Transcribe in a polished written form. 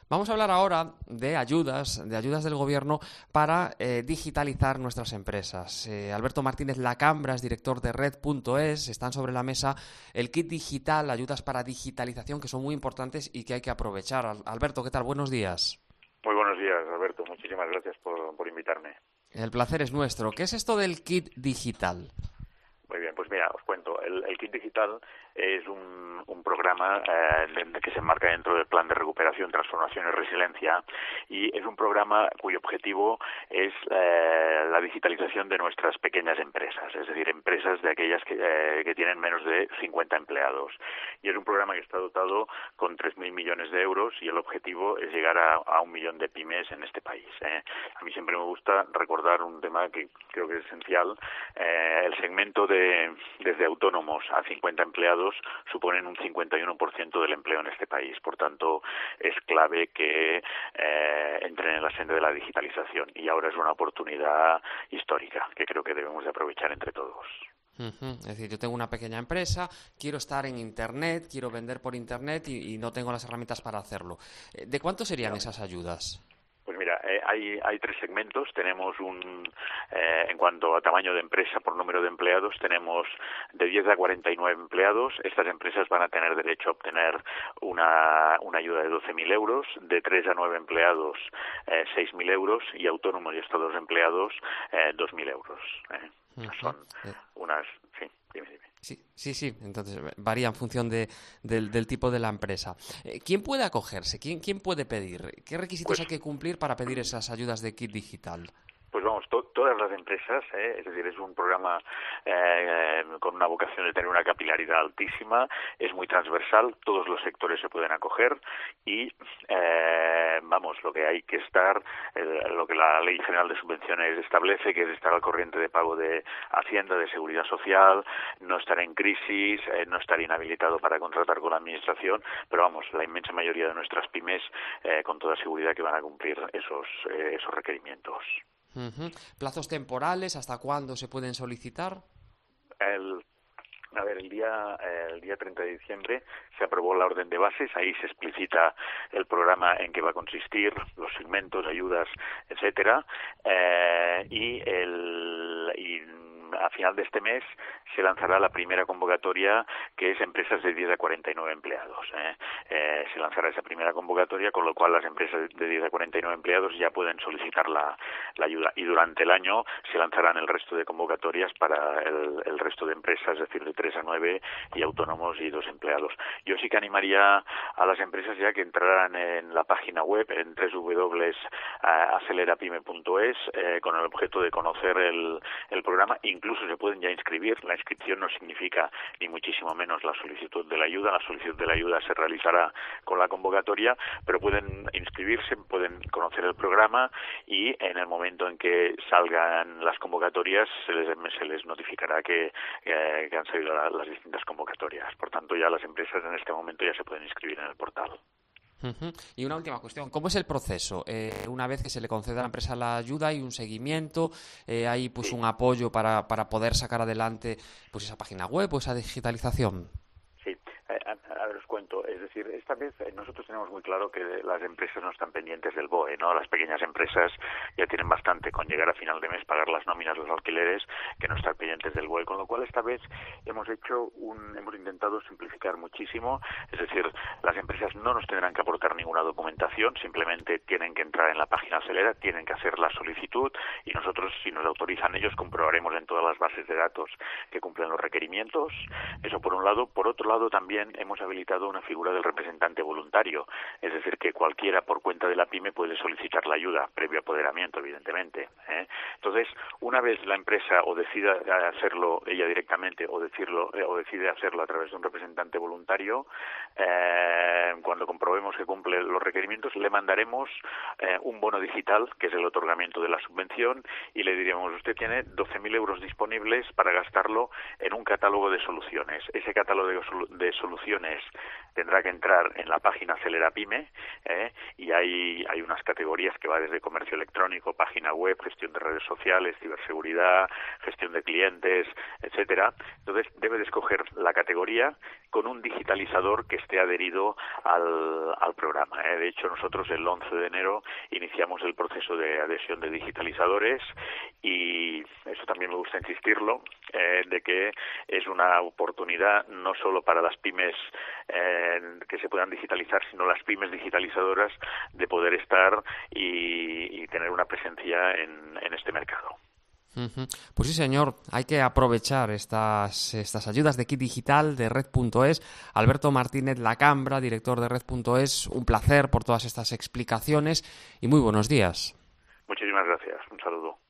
Vamos a hablar ahora de ayudas del gobierno para digitalizar nuestras empresas. Alberto Martínez Lacambra, director de Red.es, están sobre la mesa el kit digital, ayudas para digitalización que son muy importantes y que hay que aprovechar. Alberto, ¿qué tal? Buenos días. Muy buenos días, Alberto. Muchísimas gracias por invitarme. El placer es nuestro. ¿Qué es esto del kit digital? Muy bien, pues mira, os cuento. El kit digital es un programa que se enmarca dentro del Plan de Recuperación, Transformación y Resiliencia, y es un programa cuyo objetivo es la digitalización de nuestras pequeñas empresas, es decir, empresas de aquellas que tienen menos de 50 empleados. Y es un programa que está dotado con 3.000 millones de euros y el objetivo es llegar a 1 millón de pymes en este país. A mí siempre me gusta recordar un tema que creo que es esencial. El segmento desde autónomos a 50 empleados suponen un 51% del empleo en este país. Por tanto, es clave que entren en la senda de la digitalización. Y ahora es una oportunidad histórica que creo que debemos de aprovechar entre todos. Es decir, yo tengo una pequeña empresa, quiero estar en Internet, quiero vender por Internet y no tengo las herramientas para hacerlo. ¿De cuánto serían esas ayudas? Pues mira, hay 3 segmentos. Tenemos en cuanto a tamaño de empresa por número de empleados, tenemos de 10 a 49 empleados. Estas empresas van a tener derecho a obtener una ayuda de 12.000 euros, de 3 a 9 empleados 6.000 euros y autónomos y hasta 2 empleados 2.000 euros. Son unas... Sí, dime. Sí. Entonces varía en función del tipo de la empresa. ¿Quién puede acogerse? ¿Quién puede pedir? ¿Qué requisitos hay que cumplir para pedir esas ayudas de kit digital? Pues vamos, todas las empresas, es decir, es un programa con una vocación de tener una capilaridad altísima, es muy transversal, todos los sectores se pueden acoger y, lo que hay que estar, lo que la Ley General de Subvenciones establece, que es estar al corriente de pago de Hacienda, de Seguridad Social, no estar en crisis, no estar inhabilitado para contratar con la Administración, pero vamos, la inmensa mayoría de nuestras pymes con toda seguridad que van a cumplir esos requerimientos. ¿Plazos temporales? ¿Hasta cuándo se pueden solicitar? El día 30 de diciembre se aprobó la orden de bases, ahí se explicita el programa en qué va a consistir, los segmentos, ayudas, etcétera, y a final de este mes se lanzará la primera convocatoria, que es empresas de 10 a 49 empleados. Se lanzará esa primera convocatoria, con lo cual las empresas de 10 a 49 empleados ya pueden solicitar la ayuda. Y durante el año se lanzarán el resto de convocatorias para el resto de empresas, es decir, de 3 a 9 y autónomos y 2 empleados. Yo sí que animaría a las empresas ya que entraran en la página web, en www.acelerapyme.es, con el objeto de conocer el programa. Incluso se pueden ya inscribir. La inscripción no significa ni muchísimo menos la solicitud de la ayuda. La solicitud de la ayuda se realizará con la convocatoria, pero pueden inscribirse, pueden conocer el programa y en el momento en que salgan las convocatorias se les notificará que han salido las distintas convocatorias. Por tanto, ya las empresas en este momento ya se pueden inscribir en el portal. Y una última cuestión, ¿cómo es el proceso? Una vez que se le concede a la empresa la ayuda, ¿hay un seguimiento? ¿Hay un apoyo para poder sacar adelante esa página web o esa digitalización? Sí, a ver, os cuento. Es decir, esta vez nosotros tenemos muy claro que las empresas no están pendientes del BOE, ¿no? Las pequeñas empresas ya tienen bastante con llegar a final de mes, pagar las nóminas, los alquileres, que no estar pendientes del BOE. Con lo cual, esta vez hemos intentado simplificar muchísimo. Es decir, las empresas no nos tendrán que aportar ninguna documentación, simplemente tienen que entrar en la página Acelera, tienen que hacer la solicitud y nosotros, si nos autorizan ellos, comprobaremos en todas las bases de datos que cumplen los requerimientos. Eso por un lado. Por otro lado, también hemos habilitado una figura del representante voluntario, es decir, que cualquiera por cuenta de la pyme puede solicitar la ayuda, previo apoderamiento, evidentemente. Entonces, una vez la empresa o decida hacerlo ella directamente o decide hacerlo a través de un representante voluntario, cuando comprobemos que cumple los requerimientos, le mandaremos un bono digital, que es el otorgamiento de la subvención, y le diremos: usted tiene 12.000 euros disponibles para gastarlo en un catálogo de soluciones. Ese catálogo de soluciones tendrá que entrar en la página Acelera Pyme y hay unas categorías que va desde comercio electrónico, página web, gestión de redes sociales, ciberseguridad, gestión de clientes, etcétera. Entonces debe de escoger la categoría con un digitalizador que esté adherido al programa. De hecho, nosotros el 11 de enero iniciamos el proceso de adhesión de digitalizadores, y eso también me gusta insistirlo, de que es una oportunidad no solo para las pymes que se puedan digitalizar, sino las pymes digitalizadoras de poder estar y tener una presencia en este mercado. Pues sí, señor, hay que aprovechar estas ayudas de Kit Digital de Red.es. Alberto Martínez Lacambra, director de Red.es, un placer por todas estas explicaciones y muy buenos días. Muchísimas gracias, un saludo.